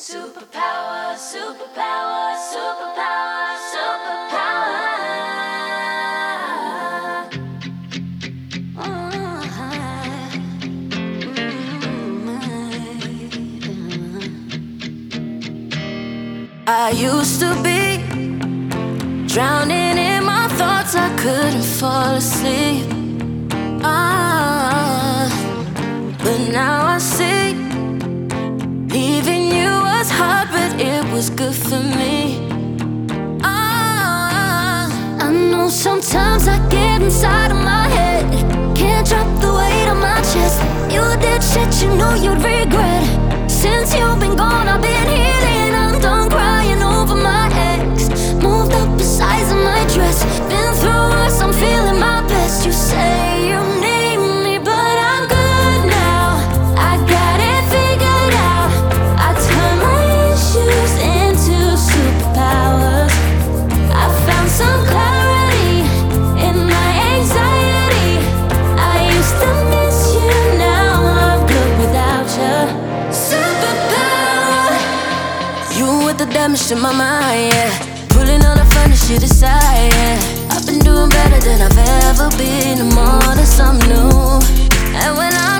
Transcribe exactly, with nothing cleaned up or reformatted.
Superpower, superpower, superpower, superpower. I used to be drowning in my thoughts, I couldn't fall asleep. Ah, but now I see leaving you was hard, but it was good for me. Ah, I know sometimes I get inside of my head, can't drop the weight on my chest. You did shit you know you'd regret. Since you've been gone, I've been healing. I'm done crying over my ex. Moved up the size of my dress. Been through worse, I'm feeling my best. You say you need me, but I'm good now. I got it figured out. I turn my issues into superpowers. I found some clarity in my anxiety. I used to miss you, now I'm good without you. Superpower. You with the damage to my mind, yeah. Pulling all the funny shit aside, yeah. I've been doing better than I've ever been. I'm on to something new. And when I